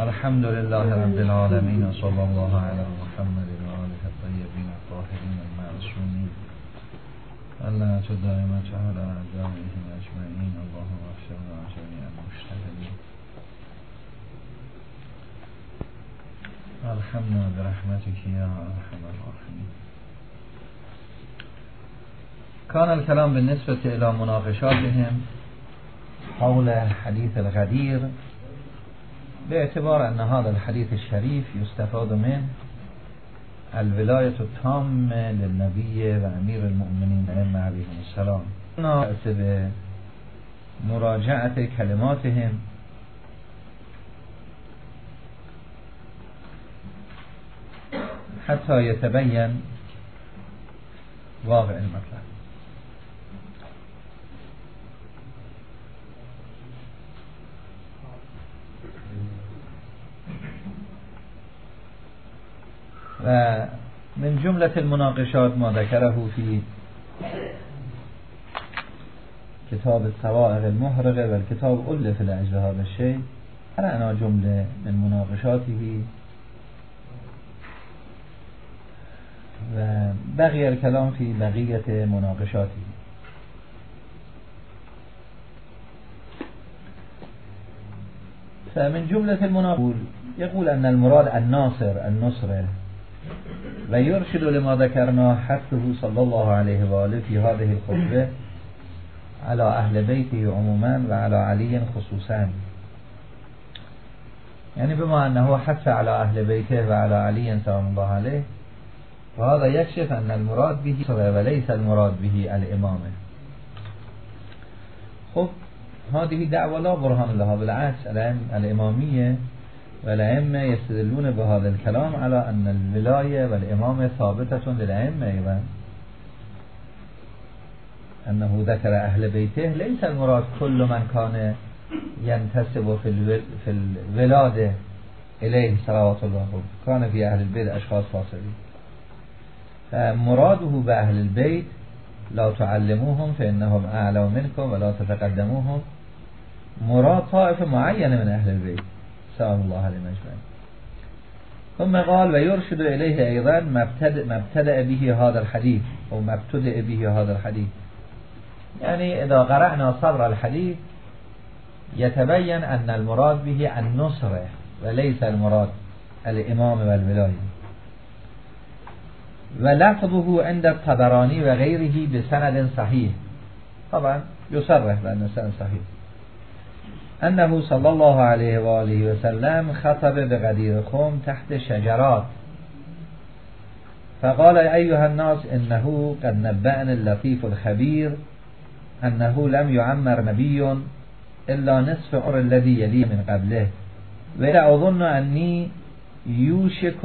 الحمد لله رب العالمين وصلى الله على محمد وآله الطيبين الطاهرين المعصومين اللعنة الدائمة على أعدائهم أجمعين اللهم اغفرنا جميع المشتغلين ارحمنا برحمتك يا أرحم الراحمين. كان الكلام بالنسبة إلى مناقشاتهم حول حديث الغدير باعتبار أن هذا الحديث الشريف يستفاد منه الولاية التامة للنبي وأمير المؤمنين عليهم السلام. نأتي بمراجعة كلماتهم حتى يتبين واقع المطلب. ومن جملة المناقشات ما ذكره في كتاب الصواعق المحرقة والكتاب ألف لأجل هذا الشيء، قرأنا جملة من مناقشاته وبقي الكلام في بقية مناقشاته. فمن جملة المناقشات يقول أن المراد النصرة ويرشد لما ذكرنا حثه صلى الله عليه وآله في هذه الخطبة على أهل بيته عموما وعلى علي خصوصا، يعني بما أنه حث على أهل بيته وعلى علي سلام الله عليه، وهذا يكشف أن المراد به وليس المراد به الإمامة. خب هذه دعوة لا برهان لها، بالعكس الإمامية والأئمة يستدلون بهذا الكلام على أن الولاية والإمامة ثابتة للأئمة أيضا. أنه ذكر أهل بيته ليس المراد كل من كان ينتسب في الولادة إليه صلوات الله عليه، كان في أهل البيت أشخاص فاصلين. فمراده بأهل البيت لا تعلموهم فإنهم أعلى منكم ولا تتقدموهم، مراد طائفة معينة من أهل البيت سلام الله عليه أجمعين. ثم قال ويرشد إليه أيضا ما ابتدأ به هذا الحديث أو ما ابتدأ به هذا الحديث، يعني إذا قرأنا صدر الحديث يتبين أن المراد به النصرة وليس المراد الإمام والولاية. ولفظه عند الطبراني وغيره بسند صحيح، طبعا يصرح بأن السند صحيح، أنه صلى الله عليه وآله وسلم خطب بغدير خم تحت شجرات فقال أيها الناس إنه قد نبأني اللطيف الخبير أنه لم يعمر نبي إلا نصف عمر الذي يلي من قبله ولا أظن أني يوشك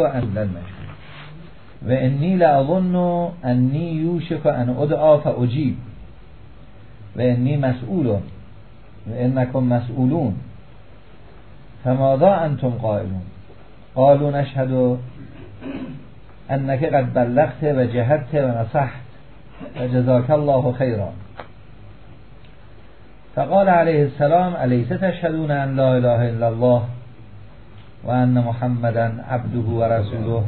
أن أدعى فأجيب وإني مسؤول وإنكم مسؤولون فماذا أنتم قائلون؟ قالوا نشهد أنك قد بلغت وجهدت ونصحت وجزاك الله خيرا. فقال عليه السلام أليس تشهدون أن لا إله إلا الله وأن محمدا عبده ورسوله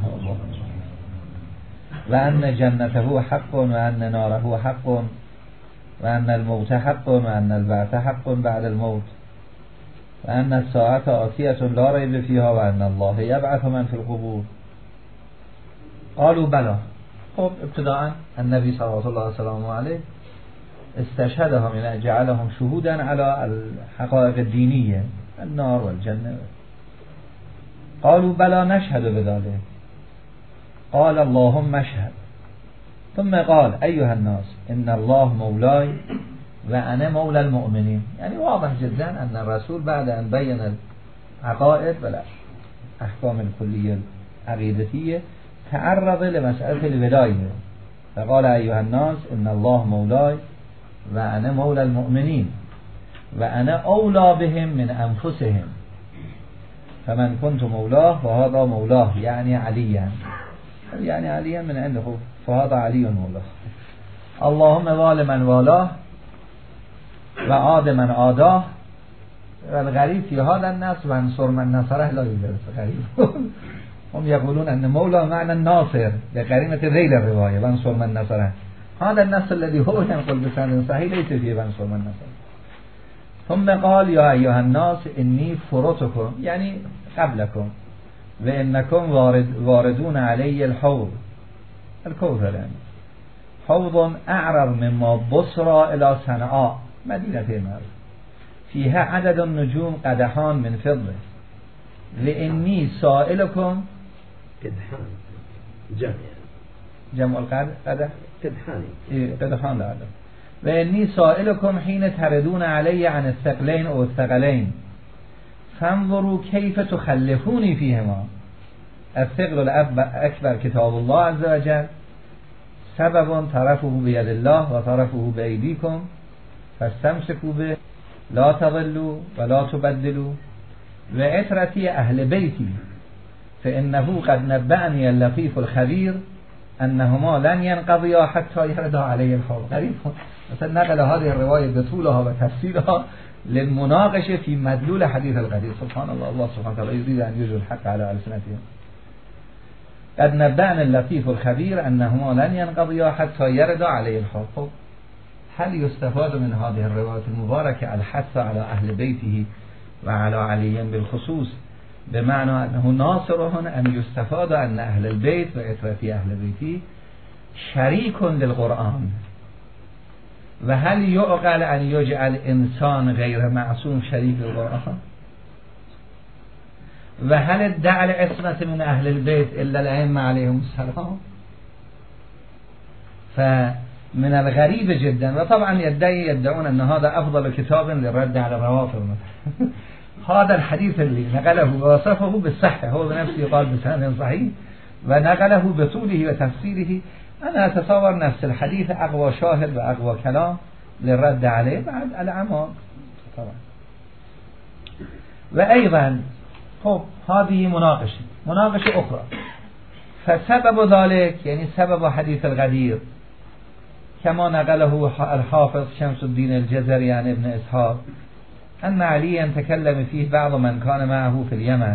وأن جنته حق وأن ناره حق وأن الموت حق وأن البعث حق بعد الموت وأن الساعة آتية لا ريب فيها وأن الله يبعث من في القبور. قالوا بلى. خب ابتداء النبي صلى الله عليه وسلم استشهدهم، يعني جعلهم شهودا على الحقائق الدينية النار والجنة. قالوا بلى نشهد بذلك. قال اللهم اشهد. ثم قال أيها الناس إن الله مولاي وأنا مولى المؤمنين، يعني واضح جدا أن الرسول بعد أن بين العقائد والأحكام الكلية العقيدتية تعرض لمسألة الولاية، فقال أيها الناس إن الله مولاي وأنا مولى المؤمنين وأنا أولى بهم من أنفسهم فمن كنت مولاه فهذا مولاه، يعني عليا، يعني عليا من عنده فهذا علي مولاه. اللهم وال من والاه وعاد من عاداه والغریب فی هذا النص و انصر من نصره لا یدرس غریب. هم یقولون ان مولا معنى الناصر بقرینة ذیل الرواية وانصر من نصره. هذا النص الذي هو ينقل بسند صحيح ليس فيه وانصر من نصره. ثم قال یا ایها الناس انی فرطکم یعنی قبلکم و انکم واردون علی الحوض الكوثر، يعني حوض اعرض مما بصرى الى صنعاء مدینه معروف فيها عدد النجوم قدحان من فضه لإني سائلكم قدحان جمع القدح قدحان لا أعلم وإني سائلكم حين تردون علي عن الثقلين أو الثقلين فانظروا كيف تخلفوني فيهما. الثقل الأكبر كتاب الله عز وجل سبب طرفه بيد الله وطرفه بأيديكم فاستمسكوا به لا تضلوا ولا تبدلوا وعترتي أهل بيتي فإنه قد نبأني اللطيف الخبير أنهما لن ينقضيا حتى يردا عليه الحوض. غريب مثلا نقل هذه الرواية بطولها وتفسيرها للمناقشة في مدلول حديث القدير. سبحان الله، الله سبحانه وتعالى يريد أن يجري الحق على ألسنتهم. قد نبأني اللطيف الخبير أنهما لن ينقضيا حتى يردا عليه الحوض. هل يستفاد من هذه الرواية المباركة الحث على أهل بيته وعلى علي بالخصوص بمعنى أنه ناصرهن، أن يستفاد أن أهل البيت وعترة أهل بيتي شريك للقرآن؟ وهل يعقل أن يجعل إنسان غير معصوم شريك للقرآن؟ وهل ادعى العصمة من أهل البيت إلا الأئمة عليهم السلام؟ فمن الغريب جدا، وطبعا يدعون أن هذا أفضل كتاب للرد على الروافض. هذا الحديث اللي نقله ووصفه بالصحة هو بنفسه قال بسند صحيح ونقله بطوله وتفسيره. أنا أتصور نفس الحديث أقوى شاهد وأقوى كلام للرد عليه بعد الأعمال طبعا. وأيضا هذه مناقشة أخرى. فسبب ذلك يعني سبب حديث الغدير كما نقله الحافظ شمس الدين الجزري عن ابن إسحاق أن عليا تكلم فيه بعض من كان معه في اليمن،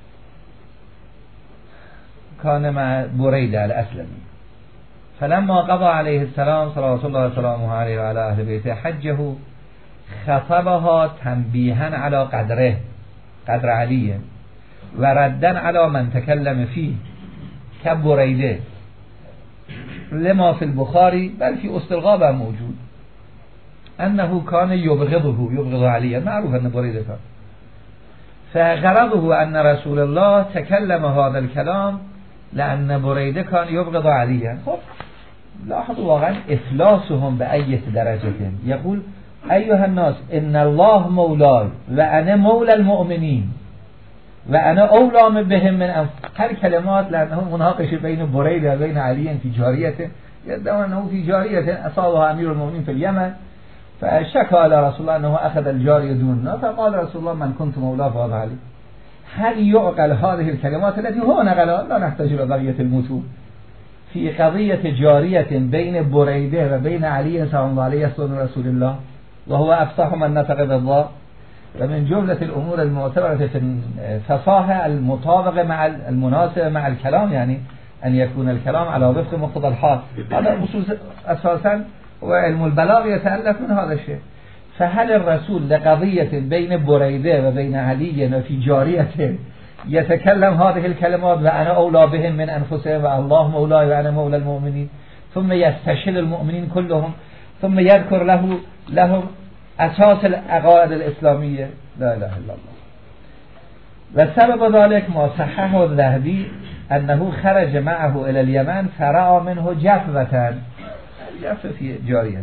كان مع بريدة الأسلمي، فلما قضى عليه السلام صلوات الله وسلامه عليه وعلى أهل بيته حجه خطبها تنبيها على قدره قدر علي وردا على من تكلم فيه كبريدة لما في البخاري بل في أستلغاب موجود أنه كان يبغض عليا، معروف أن بريدة كان، فغرضه أن رسول الله تكلم هذا الكلام لأن بريدة كان يبغض عليا. لاحظوا واقعا إفلاسهم بأي درجة. يقول أيها الناس إن الله مولاي وأنا مولى المؤمنين وأنا أولى بهم من هر كلمات، لأنه مناقشة بين بريدة وبين علي في جاريته، يدعون أنه في جارية أصابها أمير المؤمنين في اليمن فشكى على رسول الله أنه أخذ الجارية دوننا، فقال رسول الله من كنت مولاه فهذا علي. هل يعقل هذه الكلمات التي هو نقلها؟ لا نحتاج إلى بقية المتون في قضية جارية بين بريدة وبين علي صلى الله عليه وسلم رسول الله وهو أفصح من نطق بالضاء. ومن جملة الأمور المعتبرة في الفصاحة المطابقة مع المناسبة مع الكلام، يعني أن يكون الكلام على وفق مقتضى الحال. هذا أساسا وعلم البلاغ يتألف من هذا الشيء. فهل الرسول لقضية بين بريدة وبين علي وفي جارية يتكلم هذه الكلمات وأنا أولى بهم من أنفسهم والله مولاي وأنا مولى المؤمنين، ثم يستشل المؤمنين كلهم ثم يذكر لهم أساس العقائد الإسلامية؟ لا إله إلا الله. وسبب ذلك ما صححه الذهبي أنه خرج معه إلى اليمن فرأى منه جفوة في جارية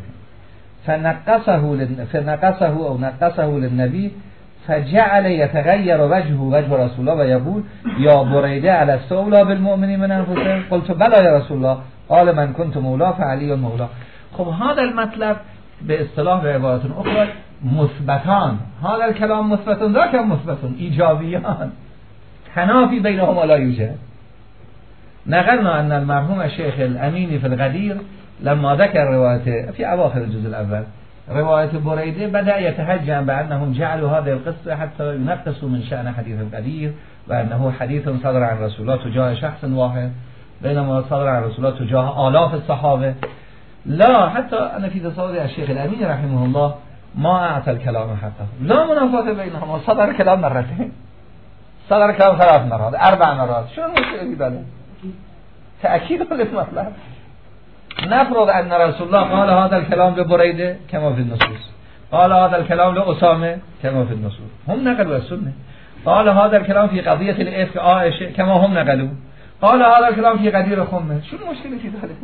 فنقصه للنبي فجعل يتغير وجه رسول الله ويقول يا بريدة على السولى بالمؤمنين من أنفسهم؟ قلت بلى يا رسول الله، قال من كنت مولاه فعلي المولى. خب هذا المطلب باصطلاح بعبارة أخرى مثبتان، هذا الكلام مثبت ذاك مثبت إيجابيان، تنافي بينهما لا يوجد. نقلنا أن المرحوم الشيخ الأميني في الغدير لما ذكر روايته في أواخر الجزء الأول روایت بریده بدأ يتهجم بأنهم جعلوا هذه القصة حتى ينقصوا من شأن حديث القدير وأنه حديث صدر عن رسول الله تجاه شخص واحد بينما صدر عن رسول الله تجاه آلاف الصحابة. لا، حتى أنا في تصور الشيخ الأمين رحمه الله ما أعطى الكلام حقه، لا منافاة بينهما، صدر كلام مرتين، صدر كلام 3 مرات 4 مرات، شو المشكلة بله؟ تأكيد للمطلب. نفرض أن رسول الله قال هذا الكلام لبريدة كما في النصوص، قال هذا الكلام لأسامة كما في النصوص، هم نقلوا السنة، قال هذا الكلام في قضية الإفك عائشة كما هم نقلوا، قال هذا الكلام في قدير خمه، شو المشكلة في ذلك؟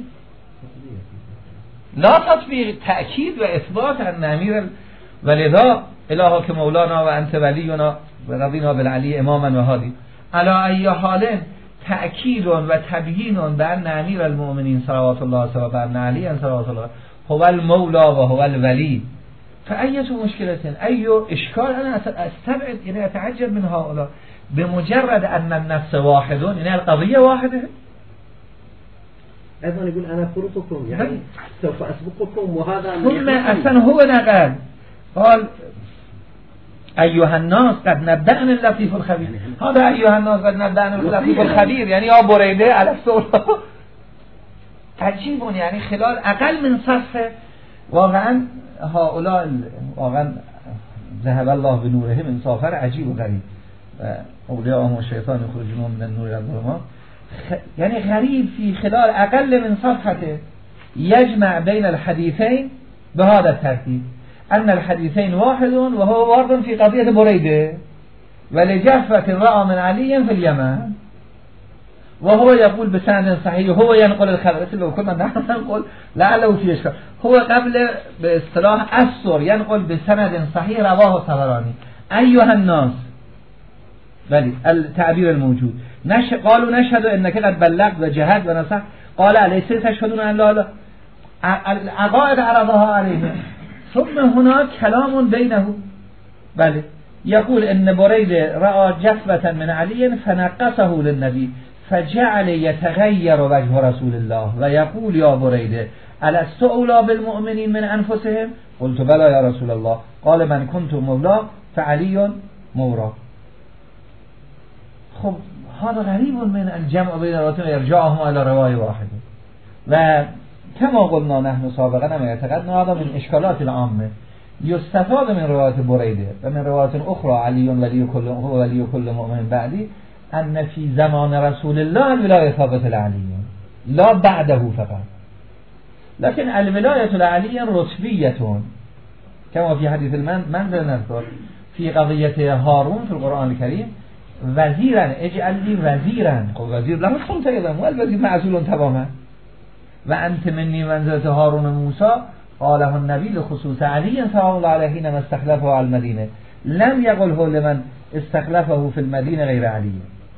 لا تطبيق، تأكيد وإثبات أن أمير ولذا إلهك مولانا وأنت ولينا ورضينا بالعلي إماما وهادي. على أي حال تأكيد وتبيين بأن أمير المؤمنين صلوات الله وسلامه بأن علي صلوات الله هو المولى وهو الولي، فأية مشكلة أي إشكال؟ أنا أستبعد إلى أتعجب من هؤلاء بمجرد أن النفس واحد، يعني القضية واحدة. أيضا يقول أنا فرطكم، يعني سوف أسبقكم، وهذا ثم أصلا هو نقل قال أيها الناس قد نبأني اللطيف الخبير، هذا أيها الناس قد نبأني اللطيف الخبير يعني يا بريده على السؤال. عجيب، يعني خلال أقل من صفحة واقعا هؤلاء واقعا ذهب الله بنورهم انصافا عجیب و غریب اولیاءهم و شیطان یخرجون من النور الى الظلمات. يعني غريب في خلال أقل من صفحة يجمع بين الحديثين بهذا الترتيب أن الحديثين واحد وهو وارد في قضية بريدة ولجفة رأى من علي في اليمن، وهو يقول بسند صحيح، هو ينقل الخبر لو كنا نحن نقول لعله في إشكال، هو قبل باصطلاح أسر ينقل بسند صحيح رواه الطبراني. أيها الناس، بلي التعبير الموجود قالوا نشهد انك قد بلغت وجهد ونصحت، قال أليس تشهدون أن لا لا العقائد عرضها عليه. ثم هناك كلام بينه، بله يقول ان بريدة رأى جفة من علي فنقصه للنبي فجعل يتغير وجه رسول الله ويقول يا بريدة ألست أولى بالمؤمنين من أنفسهم؟ قلت بلى يا رسول الله. قال من كنت مولا فعلي مورا. خب هذا غريب من الجمع بين الروايتين ويرجعهما إلى رواية واحدة، وكما قلنا نحن سابقا ما اعتقدنا هذا من إشكالات العامة يستفاد من رواية بريدة ومن رواية أخرى علي ولي كل مؤمن بعدي أن في زمان رسول الله الولاية ثابتة لعلي لا بعده فقط، لكن الولاية لعلي رتبية كما في حديث المنزل نذكر في قضية هارون في القرآن الكريم وزيرا اجعل لي وزيرا، وزير لا كنت أيضا والوزير معزول تماما، وأنت مني منزلة هارون موسى قاله النبي لخصوص علي سلام الله عليه حينما استخلفه على المدينة، لم يقله لمن استخلفه في المدينة غير علي.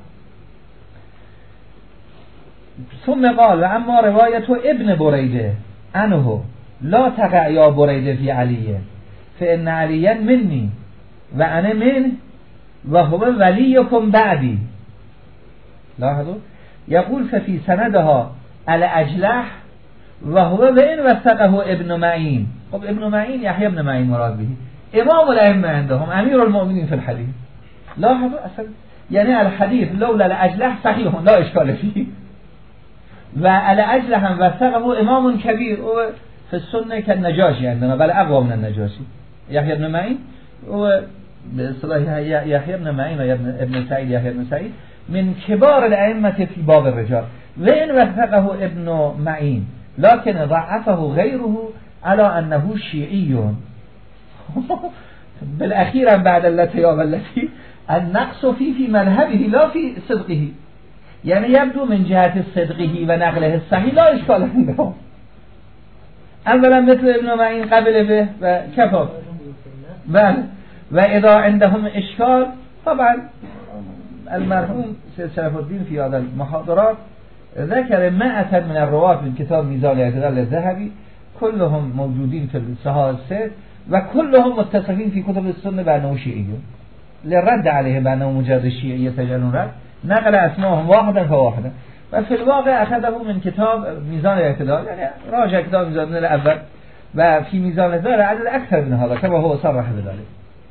ثم قال وأما رواية ابن بريدة عنه لا تقع يا بريدة في علي فإن عليا مني وأنا منه وهو وليكم بعدي. لاحظوا يقول ففي سندها الأجلح وهو وإن وثقه ابن معين. طب ابن معين يحيى ابن معين مراد به إمام الأئمة عندهم أمير المؤمنين في الحديث. لاحظوا أصلا يعني الحديث لولا الأجلح صحيح لا إشكال فيه، والأجلح وثقه إمام كبير في السنة كالنجاشي عندنا بل أقوى من النجاشي. يحيى ابن معين بصلاح يحيى ابن معين ابن سعيد يحيى ابن سعيد من كبار الأئمة في باب الرجال، وإن وثقه ابن معين لكن ضعفه غيره على أنه شيعي. بالأخير بعد التي النقص في مذهبه لا في صدقه، يعني يبدو من جهة صدقه ونقله الصحيح لا إشكال عندهم. أولا مثل ابن معين قبل به وكفر، بل وإذا عندهم إشكال طبعا المرحوم سيد شرف الدين في هذا المحاضرات ذكر 100 من الرواة من كتاب ميزان الاعتدال الذهبي كلهم موجودين في الصحاح الست وكلهم متصفين في كتب السنة بأنه شيعي، للرد عليه بأنه مجرد الشيعي يتجلون رد نقل أسمائهم واحدا فواحدا، وفي الواقع أخذه من كتاب ميزان الاعتدال، يعني راجع كتاب ميزان الأول و في میزان ذلك عدد اکثر من هذا كما هو صرح بذلك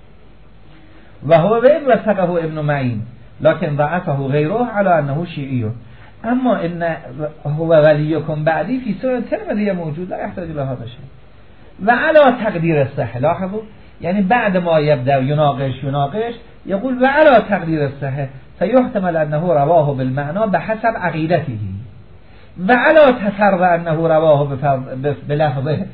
و هو وإن وثقه ابن معین لكن ضعفه غيره على انه شیعی. اما ان هو ولیکم بعدی فی سوره ترمذی موجود لا يحتاج الى هذا شيء و على تقدیر الصحه. لاحظوا یعنی بعد ما یبدأ یناقش يقول و على تقدیر الصحه فيحتمل انه رواه بالمعنى بحسب عقیدته و على تفرض انه رواه بلفظه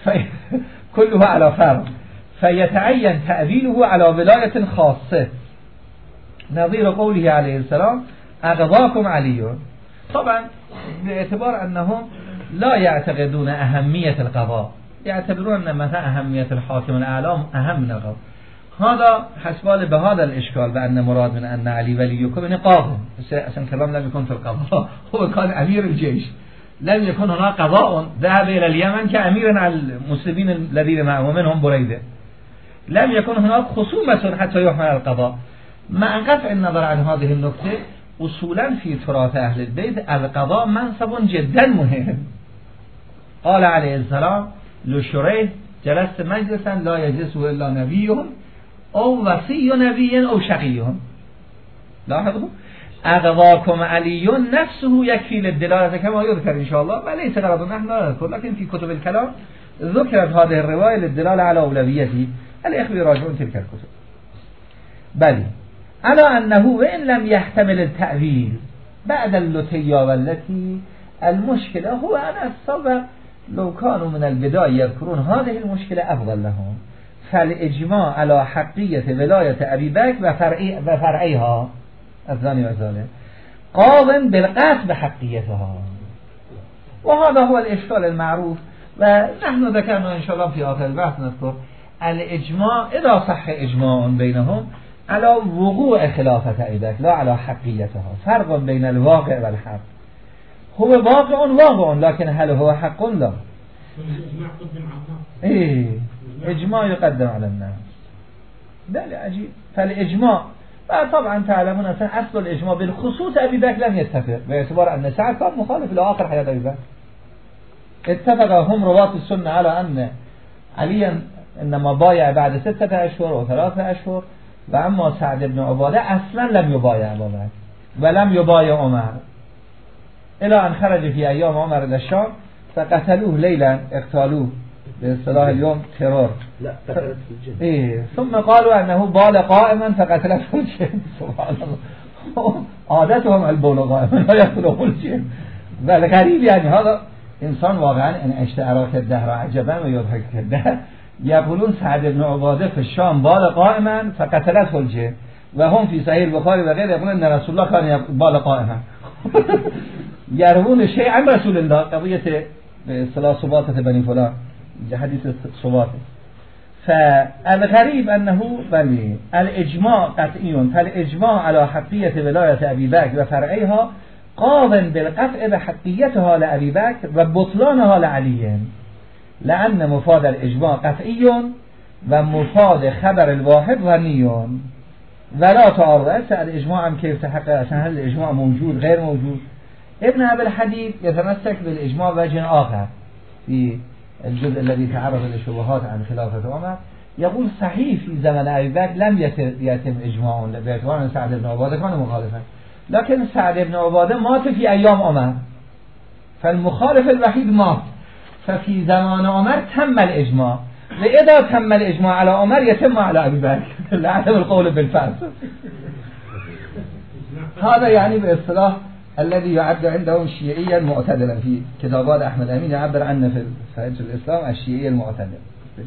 كله على فرض فيتعين تأويله على ولاية خاصة نظير قوله عليه السلام أقضاكم علي. طبعا باعتبار أنهم لا يعتقدون أهمية القضاء، يعتبرون أن مثلا أهمية الحاكم الأعلى أهم من القضاء. هذا حسب بهذا الإشكال بأن مراد من أن علي وليكم إن قاضي، عشان كلام لم يكن في القضاء، هو كان أمير الجيش، لم يكن هناك قضاء ذهب إلى اليمن كأمير على المسلمين الذين معه ومنهم بريدة، لم يكن هناك خصومة حتى يحمل القضاء. مع قطع النظر عن هذه النقطة أصولا في تراث أهل البيت القضاء منصب جدا مهم. قال عليه السلام لشريح جلست مجلسا لا يجلسه إلا نبي أو وصي نبي أو شقي. لاحظوا أقضاكم علي نفسه يكفي للدلالة كما يذكر إن شاء الله، وليس غرض نحن لا نذكر، لكن في كتب الكلام ذكرت هذه الرواية للدلالة على أولويته. الإخوة يراجعون تلك الكتب. بل على أنه وإن لم يحتمل التأويل بعد اللتية والتي المشكلة هو أن السبب لو كانوا من البداية يذكرون هذه المشكلة أفضل لهم، فالإجماع على حقية ولاية أبي بكر وفرعيها الثاني وثالث قاضٍ بالقطع بحقيتها، وهذا هو الإشكال المعروف. ونحن ذكرنا إن شاء الله في آخر البحث نذكر الإجماع إذا صح إجماع بينهم على وقوع خلافة أبي بكر لا على حقيتها، فرق بين الواقع والحق. هو واقع لكن هل هو حق لا؟ الإجماع قدم على الناس. إيه إجماع يقدم على الناس، ده عجيب. فالإجماع طبعا تعلمون أصل الإجماع بالخصوص أبي بكر لم يتفق، باعتبار أن سعد كان مخالف إلى آخر حياة أبي بكر. اتفق هم رواة السنة على أن عليا إنما بايع بعد 6 أشهر و 3 أشهر، وأما سعد بن عبادة أصلا لم يبايع أبا بكر ولم يبايع عمر إلى أن خرج في أيام عمر إلى الشام فقتلوه ليلا، اقتالوه باصطلاح اليوم ترور. لا قتلته الجن. إيه ثم قالوا أنه بال قائما فقتلته الجن. سبحان الله، عادتهم البول قائما لا يقتله الجن. بل غريب يعني هذا إنسان واقعا إن اشتعراك الدهر عجبا ويضحك الدهر. يقولون سعد بن عبادة في الشام بال قائما فقتلته الجن، وهم في صحيح البخاري وغيره يقولون أن رسول الله كان بال قائما. يروون شيء عن رسول الله، قضية اصطلاح صباطة بني فلان، حديث صباطة. فالغريب أنه بل الإجماع قطعي، فالإجماع على حقية ولاية أبي بكر وفرعيها قاض بالقطع بحقيتها لأبي بكر وبطلانها لعلي، لأن مفاد الإجماع قطعي ومفاد خبر الواحد ظني ولا تعارض. الإجماع هم كيف تحقق؟ عشان هل الإجماع موجود غير موجود؟ ابن أبي الحديد يتمسك بالإجماع وجه آخر في الجزء الذي تعرض للشبهات عن خلافة عمر، يقول صحيح في زمن أبي بكر لم يتم إجماع باعتبار أن سعد بن عبادة كان مخالفا، لكن سعد بن عبادة مات في أيام عمر، فالمخالف الوحيد مات، ففي زمان عمر تم الإجماع، وإذا تم الإجماع على عمر يتم على أبي بكر لعدم القول بالفرض. هذا يعني باصطلاح الذي يعد عندهم شيعيا معتدلا، في كتابات أحمد أمين يعبر عنه في فهج الإسلام الشيعي المعتدل.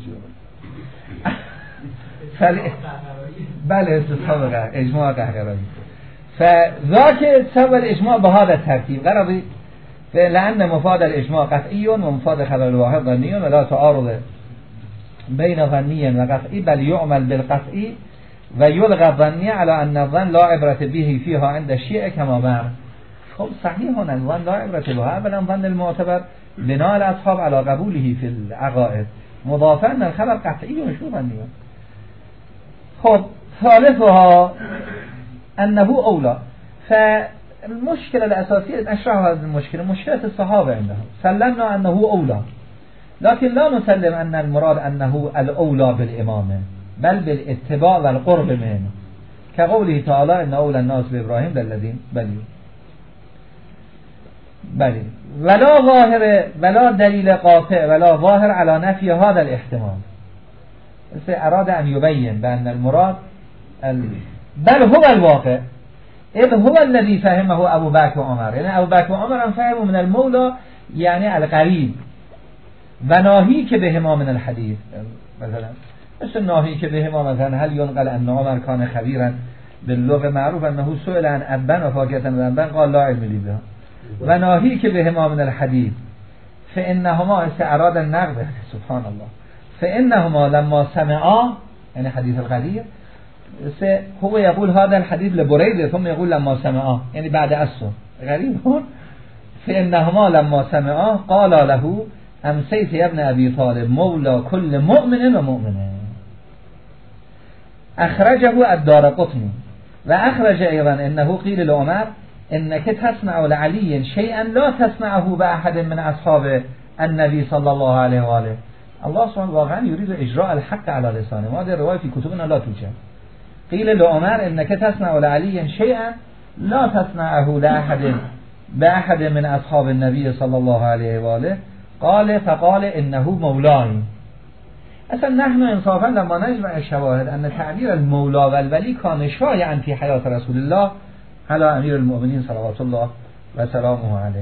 بل استطابق إجماع قهقراني، فذاك سوى الإجماع بهذا الترتيب غرضي، لأن مفاد الإجماع قطعي ومفاد خبر الواحد ظني ولا تعارض بين ظني وقطعي، بل يعمل بالقطعي ويلغى الظني على أن الظن لا عبرة به فيها عند الشيعة كما مر. خب صحيح هنا الظن لا عبرة بها، أولا ظن المعتبر بناء الأصحاب على قبوله في العقائد، مضافا أن الخبر قطعي وشو ظني. خب ثالثها أنه أولى. فالمشكلة الأساسية نشرح هذه المشكلة، مشكلة الصحابة عندهم سلمنا أنه أولى، لكن لا نسلم أن المراد أنه الأولى بالإمامة بل بالاتباع والقرب منه كقوله تعالى إن أولى الناس بإبراهيم للذين بلی ولا دلیل قاطع ولا ظاهر على نفي هذا الاحتمال. أراد أن يبين بأن المراد بل هو الواقع إذ هو الذي فهمه أبو بكر وعمر، يعني أبو بكر وعمر فهموا من المولى يعني القريب و ناهيك بهما من الحديث، مثل ناهيك بهما مثلا هل ينقل أن عمر كان خبيرا باللغة معروف أنه سئل عن أبن وفاكهة وأبن قال لا علم لي بها و ناهيك بهما من الحديث فإنهما أراد النقد سبحان الله فإنهما لما سمعا يعني حديث الغدير هو يقول هذا الحديث لبريدة ثم يقول لما سمعا يعني بعد أسر غريب هون فإنهما لما سمعا قال له أمسيت يا ابن أبي طالب مولى كل مؤمن ومؤمنة. أخرجه الدارقطني وأخرج أيضا إنه قيل لعمر إنك تصنع لعلي شيئا لا تصنعه بأحد من أصحاب النبي صلى الله عليه وآله. الله سبحانه واقعا يريد إجراء الحق على لسانه، وهذه الرواية في كتبنا لا توجد. قيل لعمر إنك تصنع لعلي شيئا لا تصنعه بأحد من أصحاب النبي صلى الله عليه وآله فقال إنه مولاي. اصلا نحن انصافا لما نجمع الشواهد أن تعبير المولى والولي كان شائعا في حياة رسول الله على امیر المؤمنین صلوات الله و سلامه علیه.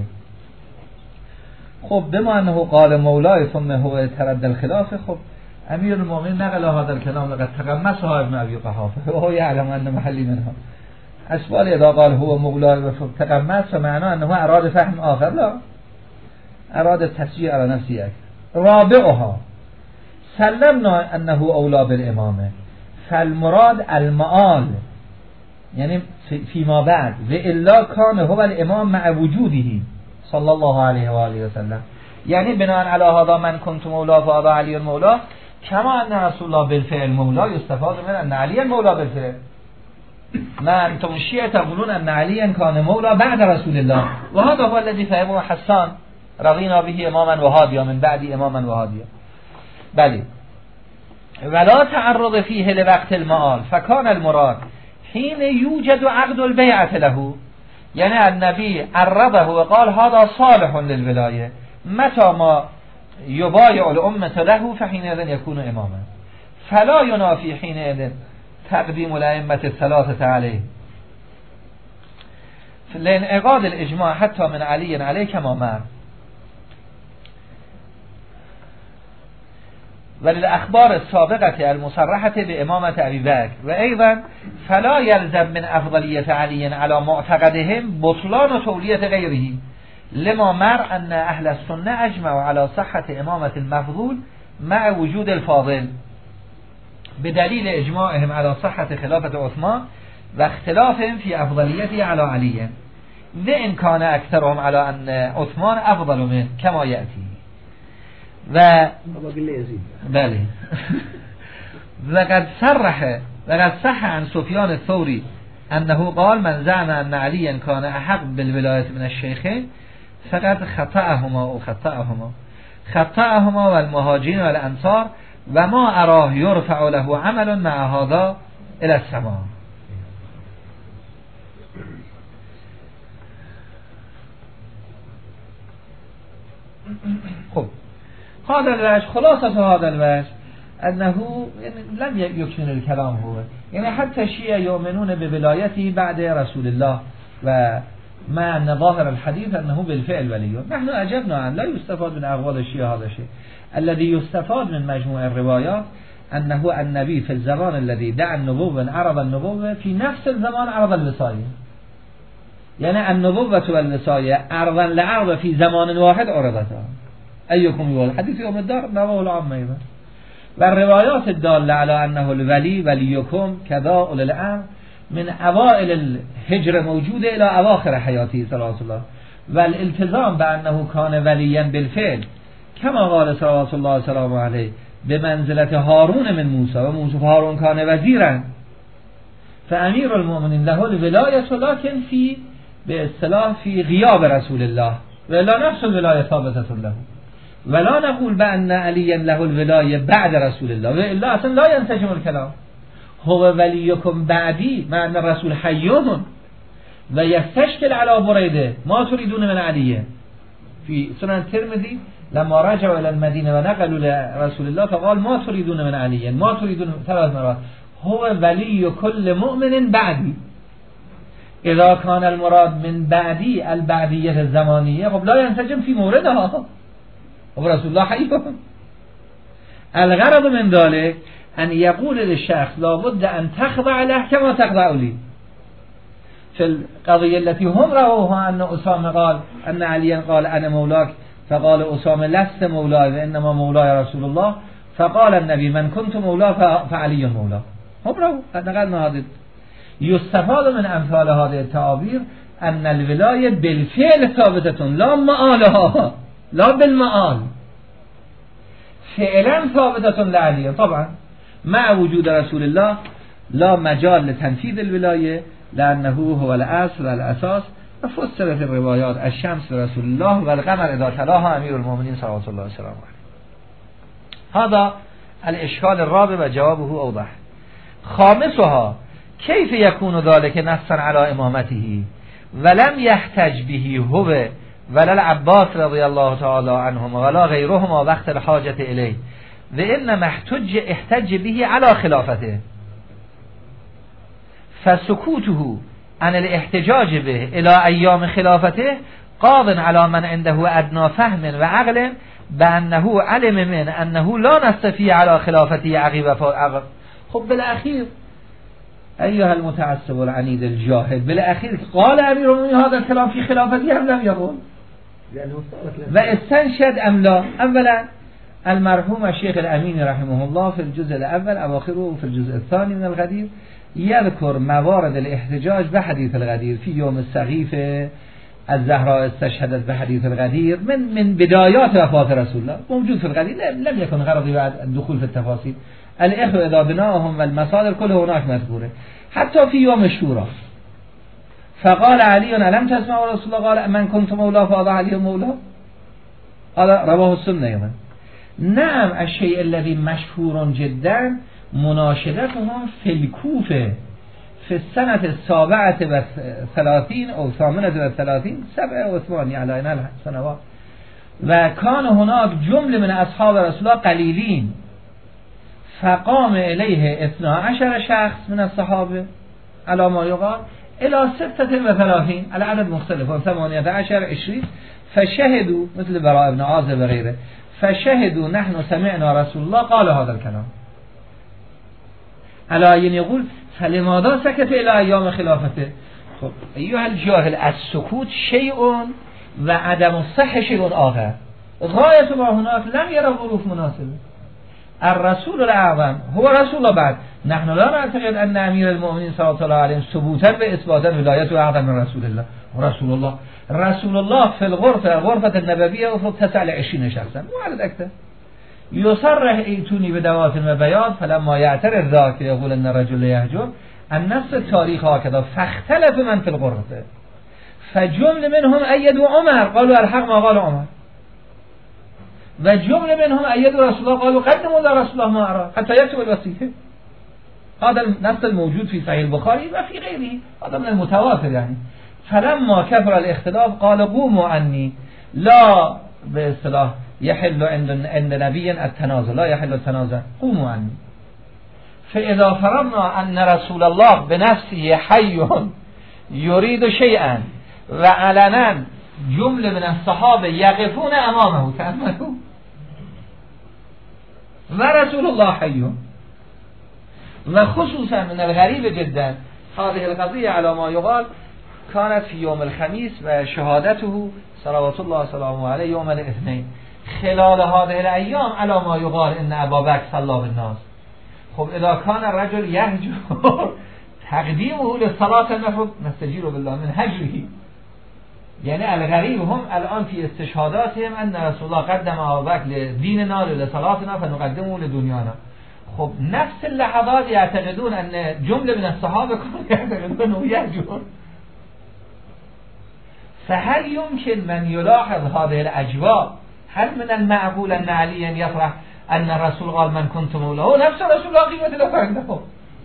خب بما انه قال مولای ثم هو ترد الخلاف، خب امیر المؤمنین نقل هذا الكلام لقد تقمصها ابن ابي قحافه وهو يعلم ان محلی منها اسبال اذا قال هو مولای و تقمص فمعناه انه اراد فهم آخر، لا اراد التسجيل على نفسه اكثر. رابعها سلمنا انه اولا بالامامه فالمراد المعال يعني فيما بعد وإلا كان هو الإمام مع وجوده صلى الله عليه وآله وسلم، يعني بناء على هذا من كنت مولا فهذا علي المولا كما أن رسول الله بالفعل مولا يستفاد من أن علي المولا بالفعل. ما أنتم الشيعة تقولون أن علي كان مولا بعد رسول الله وهذا هو الذي فهمه حسان رضينا به إماما وهاديا من بعد إماما وهاديا. بلي ولا تعرض فيه لوقت المعال فكان المراد حين يوجد عقد البيعة له، يعني النبي عرضه وقال هذا صالح للولاية متى ما يبايع الأمة له فحينئذ يكون إماما، فلا ينافي حينئذ تقديم الأئمة الثلاثة عليه لانعقاد الإجماع حتى من علي عليه كما مر. وللأخبار السابقة المصرحة بإمامة أبي بكر وأيضا فلا يلزم من أفضلية علي على معتقدهم بطلان تولیة غيره لما مر أن أهل السنة أجمعوا على صحة إمامة المفضول مع وجود الفاضل بدليل إجماعهم على صحة خلافة عثمان واختلافهم في أفضليته على علي وإن كان أكثرهم على أن عثمان أفضل منه كما يأتي. بله وقد صح عن سفيان الثوري أنه قال من زعم أن عليا كان أحق بالولاية من الشيخين فقد خطأهما والمهاجرين والأنصار وما أراه يرفع له عمل مع هذا إلى السماء. خب هذا الوجه خلاصة هذا الوجه أنه لم يكمل الكلام هو، يعني حتى الشيعة يؤمنون بولايته بعد رسول الله ومع أن ظاهر الحديث أنه بالفعل ولي. نحن أجبنا عن لا يستفاد من أقوال الشيعة هذا الشيء، الذي يستفاد من مجموع الروايات أنه النبي في الزمان الذي دعا النبوة عرض النبوة في نفس الزمان عرض الوصاية، يعني النبوة والوصاية عرضا لعرض في زمان واحد عرضتها. أيكم يقول حديث يوم الدار رواه العامة أيضا. والروايات الدالة على أنه الولي وليكم كذا أولي الأمر من أوائل الهجرة موجودة إلى أواخر حياته صلوات الله، والالتزام بأنه كان وليا بالفعل كما قال صلوات الله وسلامه عليه بمنزلة هارون من موسى وموسى هارون كان وزيرا فأمير المؤمنين له الولاية لكن به اصطلاح في غياب رسول الله ولا نفس الولاية ثابتة له. ولا نقول بأن علی له الولایه بعد رسول الله و الا اصلا لا ينسجم الكلام. هو ولیکم بعدی مع ان الرسول حیون و یستشکل علی بریده ما تريدون من علیه. في سنن الترمذي لما رجعوا الى المدينه ونقلوا لرسول الله فقال ما تريدون من علي ما تريدون 3 مرات. هو ولي كل مؤمن بعدي. اذا كان المراد من بعدي البعدیه الزمانیه خب لا ينسجم في موردها. خب رسول الله حي. الغرض من ذلك ان يقول للشخص لابد ان تخضع له كما تخضع لي. في القضيه التي هم رووها ان اسامه قال ان علي قال انا مولاك فقال اسامه لست مولاي وانما مولاي رسول الله فقال النبي من كنت مولاه فعلي مولاه. هم رو نقلنا هذا. يستفاد من امثال هذه التعابير ان الولايه بالفعل ثابته لا مآلها لا بالمآل. فعلا ثابته لعلي طبعا مع وجود رسول الله لا مجال لتنفيذ الولايه لأنه هو الأصل والأساس. فسر في الروايات الشمس رسول الله والقمر اذا تلاها امیر المؤمنین صلوات الله وسلامه علیه. هذا الاشكال الرابع و جوابه اوضح. خامسها كيف يكون ذلك نصا على امامته ولم يحتج به هو ولا العباس رضي الله تعالى عنهما ولا غيرهما وقت الحاجة إليه وإنما احتج به على خلافته فسكوته عن الاحتجاج به الى ایام خلافته قاض على من عنده ادنى فهم و عقل بانه علم من انه لا نستفي على خلافته عقیب. خب بالاخیر ایها المتعصب العنید الجاهل بالاخیر قال امیر المؤمنین هذا الكلام في خلافته هم لم يقول و استنشد ام لا. اولا المرحوم الشيخ الامين رحمه الله في الجزء الاول اواخره في الجزء الثاني من الغدير يذكر موارد الاحتجاج بحديث الغدير في يوم السقيفة. الزهراء استشهدت بحديث الغدير من بدايات وفاة رسول الله موجود في الغدير. لم يكن غرضي بعد الدخول في التفاصيل. الإخوة إذا بناهم والمصادر كلها هناك مذكورة حتى في يوم الشورى. فقال علي ألم تسمع رسول الله قال من كنت مولاه فأضع علي مولاه. هذا رواه السنة أيضا. نعم الشيء الذي مشهور جدا مناشدتهم في الكوفة في السنة 37 أو 38 37 على إنها السنوات وكان هناك جملة من أصحاب رسول الله قليلين فقام إليه 12 شخص من الصحابة على ما يقال إلى 36 على عدد مختلف 18 20 فشهدوا مثل براء بن عازب وغيره فشهدوا نحن سمعنا رسول الله قال هذا الكلام. على يقول فلماذا سكت إلى أيام خلافته. خب أيها الجاهل السكوت شيء وعدم الصحة شيء آخر. غاية ما هناك لم يرى ظروف مناسبة. الرسول الأعظم هو رسول الله بعد. نحن لا نعتقد أن أمير المؤمنين صلى الله عليه وسلم ثبوتا وإثباتا ولايته أعظم من رسول الله. رسول الله في الغرفة النبوية وتسع ل20 شخصا وعدد أكثر. يصرح ايتوني بدوات وبياض فلما يعترض ذاك يقول ان الرجل يهجر النص التاريخ هكذا فاختلف من في الغرفة فجمل منهم أيدوا عمر قالوا الحق ما قال عمر وجمل منهم أيدوا رسول الله قالوا قدموا لرسول الله ما أرى حتى يكتب الوصية. هذا النص الموجود في صحيح البخاري وفي غيره هذا من المتواتر يعني. فلما كثر الاختلاف قال قوموا عني لا باصطلاح يحل عند نبي التنازل لا يحل التنازل قوموا عني. فإذا فرضنا أن رسول الله بنفسه حي يريد شيئا وعلنا جمله من الصحابة يقفون أمامه تأملوا ورسول الله حي. وخصوصا من الغريب جدا هذه القضية على ما يقال كانت في يوم الخميس وشهادته صلوات الله وسلامه عليه يوم الاثنين خلال هذه الأيام على ما يقال إن أبا بكر صلى بالناس. خب إذا كان الرجل يهجر تقديمه للصلاة المفروض نستجير بالله من هجره. يعني الغريب هم الآن في استشهاداتهم أن رسول الله قدم أبا بكر لديننا لصلاتنا فنقدمه لدنيانا. خب نفس اللحظات يعتقدون أن جملة من الصحابة يعتقدون أنه يهجر. فهل يمكن من يلاحظ هذه الأجواء هل من المعقول أن عليا يفرح أن الرسول قال من كنت مولاه نفس رسول الله قيمة له عنده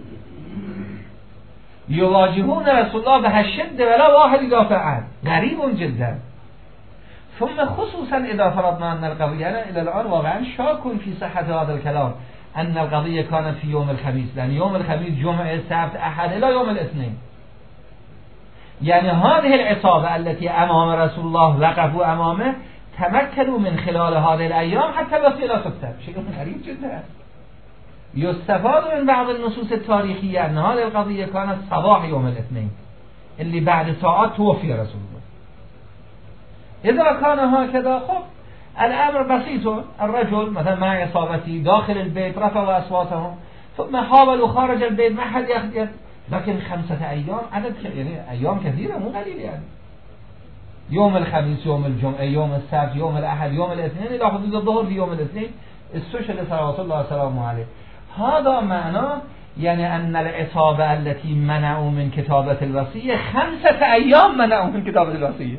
يواجهون رسول الله بهالشدة ولا واحد يدافع عنه غريب جدا. ثم خصوصا إذا فرضنا أن القضية أنا إلى الآن واقعا شاك في صحة هذا الكلام أن القضية كانت في يوم الخميس، لأن يوم الخميس جمعة سبت أحد إلى يوم الاثنين، يعني هذه العصابة التي أمام رسول الله وقفوا أمامه تمكنوا من خلال هذه الأيام حتى الوسيلة تكتب. شيء غريب جدا. يستفاد من بعض النصوص التاريخية أن هذه القضية كانت صباح يوم الاثنين اللي بعد ساعات توفي رسول الله. إذا كان هكذا خب الأمر بسيط، الرجل مثلا مع عصابته داخل البيت رفعوا أصواتهم ثم حاولوا خارج البيت ما حد يخدم، لكن 5 أيام عدد يعني أيام كثيرة مو قليل، يعني يوم الخميس يوم الجمعة يوم السبت يوم الأحد يوم الاثنين إلى حدود الظهر في يوم الاثنين استشهد صلوات الله وسلامه عليه. هذا معناه يعني أن العصابة التي منعوا من كتابة الوصية 5 أيام منعوا من كتابة الوصية،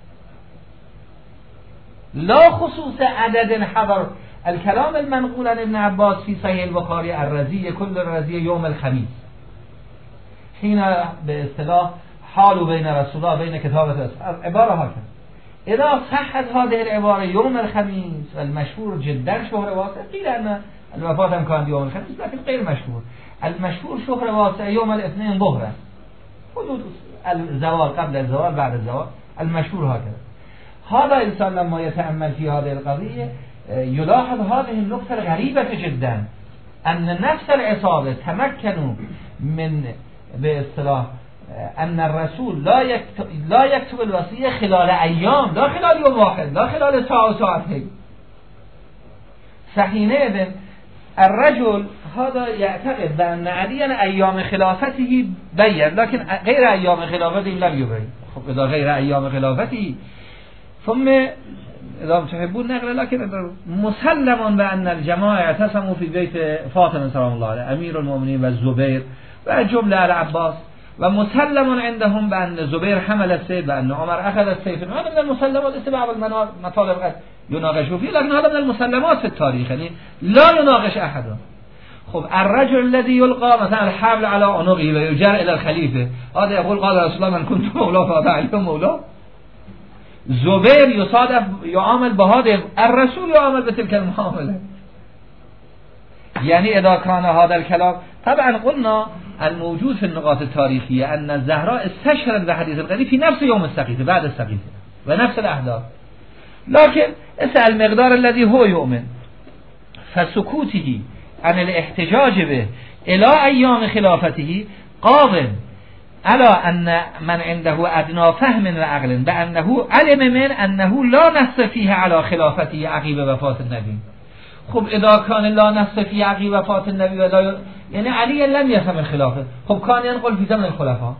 لا خصوص عدد حضر. الكلام المنقول عن ابن عباس في صحيح البخاري الرزية كل الرزية يوم الخميس حين باصطلاح حال بين رسول الله بين كتابة عبارة هكذا. إذا صحت هذه العبارة يوم الخميس والمشهور جدا شهر واسع، قيل أن الوفاة هم كان يوم الخميس لكن غير مشهور، المشهور شهر واسع يوم الاثنين ظهرا حدود الزوال قبل الزوال بعد الزوال، المشهور هكذا. هذا الإنسان لما يتأمل في هذه القضية يلاحظ هذه النقطة الغريبة جدا أن نفس العصابة تمكنوا من باصطلاح أن الرسول لا يكتب الوصية خلال أيام، لا خلال يوم واحد، لا خلال ساعة وساعتين. فحينئذ الرجل هذا يعتقد بأن عليا أيام خلافته بين لكن غير أيام خلافته لم يبين. خب إذا غير أيام خلافته ثم إذا تحبون نقل لكن مسلم بأن الجماعة اعتصموا في بيت فاطمة سلام الله عليه أمير المؤمنين والزبير وجملة العباس، ومسلم عندهم بأن الزبير حمل السيف بأن عمر أخذ السيف. هذا من المسلمات استبعاب المطالب قد يناقشوا فيه، لكن هذا من المسلمات في التاريخ يعني لا يناقش أحد. خب الرجل الذي يلقى مثلا الحبل على عنقه ويجر إلى الخليفة هذا يقول قال رسول الله من كنت مولاه فأطيعوا مولاه. زبير يصادف يعامل بهذا، الرسول يعامل بتلك المعاملة. يعني إذا كان هذا الكلام طبعا قلنا الموجود في النقاط التاريخية أن الزهراء استشهدت بحديث القديم في نفس يوم السقيفة بعد السقيفة ونفس الأحداث، لكن اسأل المقدار الذي هو يؤمن فسكوته عن الاحتجاج به إلى أيام خلافته قاضٍ على أن من عنده أدنى فهم وعقل بأنه علم من أنه لا نص فيه على خلافته عقب وفاة النبي. خب إذا كان لا نص فيه عقب وفاة النبي ولا يعني علي لم يفهم الخلافة، خب كان ينقل في زمن الخلفاء.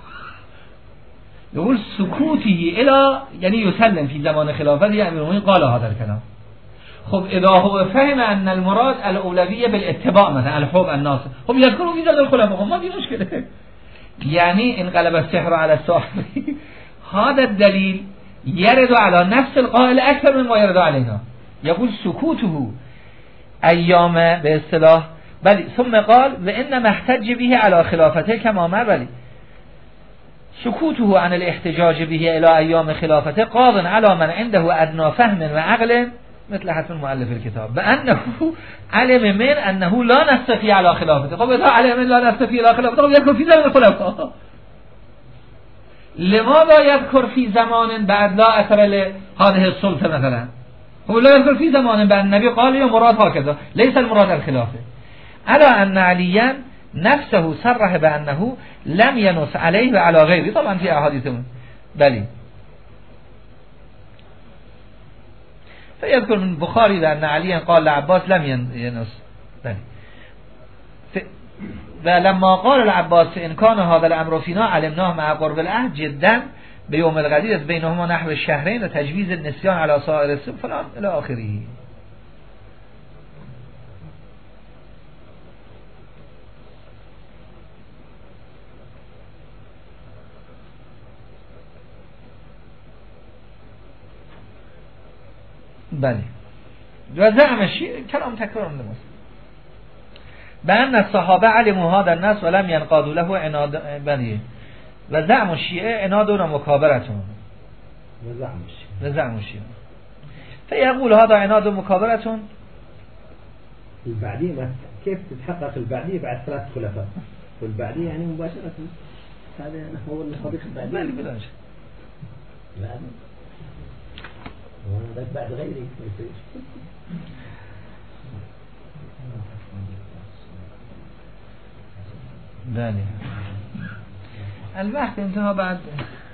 يقول سكوته إلى يعني يسلم في زمان خلافته يعني قال هذا الكلام. خب إذا هو فهم أن المراد الأولوية بالاتباع مثلا الحب الناس، خب يذكروا في زمن الخلفاء، خب ما في مشكلة. يعني انقلب السحر على الساحر. هذا الدليل يرد على نفس القائل أكثر مما يرد علينا. يقول سكوته أيام باصطلاح بل ثم قال وإنما احتج به على خلافته كما ما بل سكوته عن الاحتجاج به إلى أيام خلافته قاض على من عنده أدنى فهم وعقل مثل حسن المؤلف الكتاب بأنه علم من أنه لا نستفي على خلافته. طب إذا علم من لا نستفي على خلافته طب يذكر في زمن الخلفاء. لماذا يذكر في زمان بعد لا أثر لهذه السلطة مثلا؟ هو لا يذكر في زمان بعد النبي قال يا مراد هكذا ليس المراد الخلافة. على أن عليا نفسه صرح بأنه لم ينص عليه وعلى غيره طبعا في أحاديث بلي. فيذكر من البخاري لأن عليا قال لعباس لم ينص بلي. ولما قال العباس إن كان هذا الأمر فينا علمناه مع قرب العهد جدا بيوم الغدير بينهما نحو الشهرين وتجويز النسيان على سائر السب فلان إلى آخره. بله. و زعم شیعه کلام تکرار نماز بأن الصحابه علموا هذا النص ولم ينقادوا له عناد بله و زعم شیعه عناد و مکابرتون و زعم شیعه فيقول هذا عناد و مکابرتون. البعدية ما كيف تتحقق البعدية بعد 3 خلفاء؟ والبعدية يعني مباشرة هذا هو الصديق البعدية. بله بلاش لا وانا بعد غيري بله. الوقت انتهى بعد